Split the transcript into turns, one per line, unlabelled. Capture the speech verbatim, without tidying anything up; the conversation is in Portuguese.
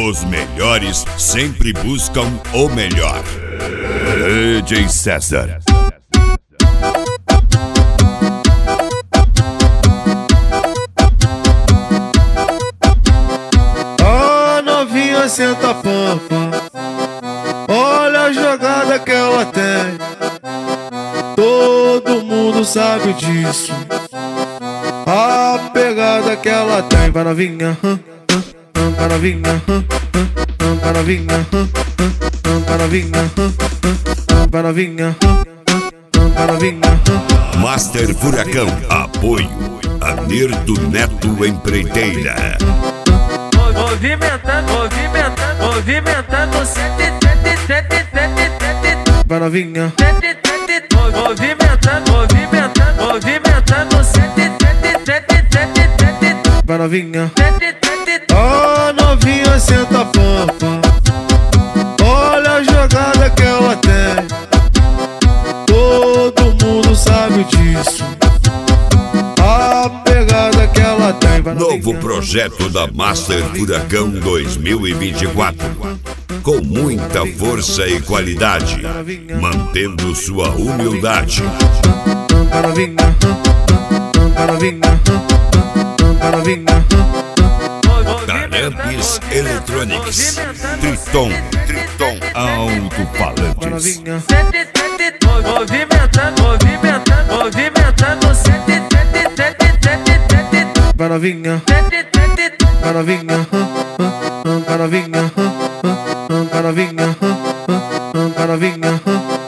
Os melhores sempre buscam o melhor. D J César.
A novinha senta a pampa, olha a jogada que ela tem. Todo mundo sabe disso, a pegada que ela tem. Vai novinha, vai novinha, vai novinha, vai novinha, vai novinha, vai novinha.
Master Furacão, apoio Anerto Neto Empreiteira.
Movimentando, movimentando, movimentando, sete, sete, sete, sete, sete.
Vai novinha,
movimentando, movimentando, movimentando, sete, sete, sete, sete, sete.
vai novinha.
Sete, sete.
A novinha senta a pampa, olha a jogada que ela tem. Todo mundo sabe disso, a pegada que ela tem. Vai
Novo
novinha.
projeto da Master Furacão dois mil e vinte e quatro. Com muita força e qualidade, mantendo sua humildade.
Vai novinha, vai novinha, vai novinha.
Tarampes Electronics, Triton, Triton
Vai
Alto-Falantes.
novinha,
Sete, sete, movimentando, movimentando, movimentando, sete, sete, sete, sete, sete.
vai novinha,
Sete, sete.
vai novinha, vai novinha, vai novinha, vai novinha.